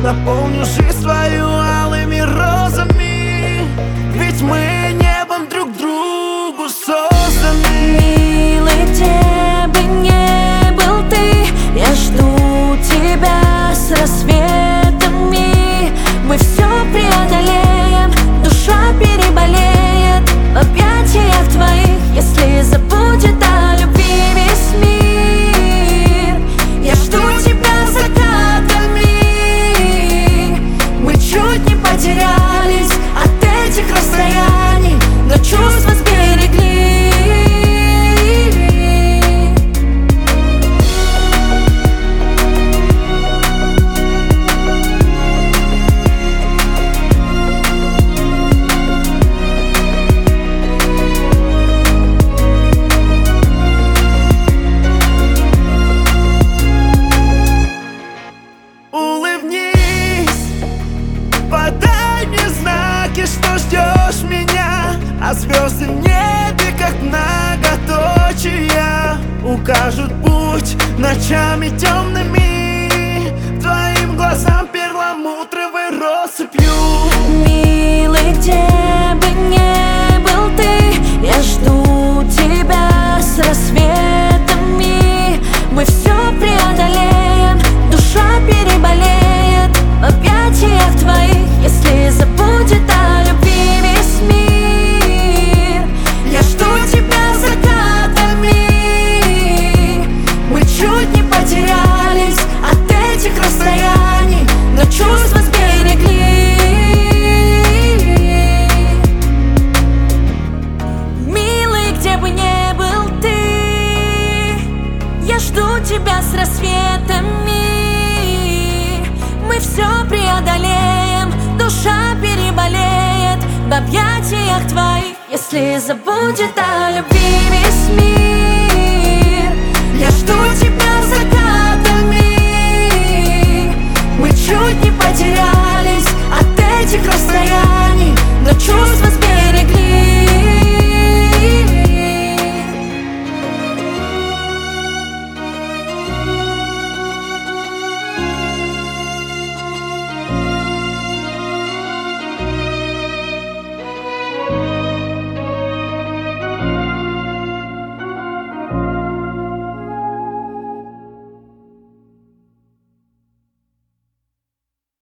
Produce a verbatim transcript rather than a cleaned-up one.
наполню жизнь свою алыми розами, ведь мы небом друг другу созданы. Милый, где бы не был ты, я жду тебя с рассветами. Мы все преодолеем, душа переболеет в объятиях твоих, если забудет о любви весь мир. Я жду тебя закатами. Мы чуть не потерялись от этих расстояний, но чувства сберегли. Улыбнись, подай мне знаки, что ждешь меня, а звезды в небе, как многоточия, укажут путь ночами темными, твоим глазам перламутровой россыпью. Милый, где бы не был ты, я жду тебя с рассветами. Мы все преодолеем, душа переболеет в объятиях твоих, если забудет о любви весь мир. Я жду тебя закатами. Мы чуть не потерялись от этих расстояний, но чувства сберегли. Милый, где бы не был ты, я жду тебя с рассветами. Мы все преодолеем, душа переболеет в объятиях твоих, если забудет о любви весь мир. Я жду тебя закатами. Мы чуть не потерялись от этих расстояний, но чувства сберегли.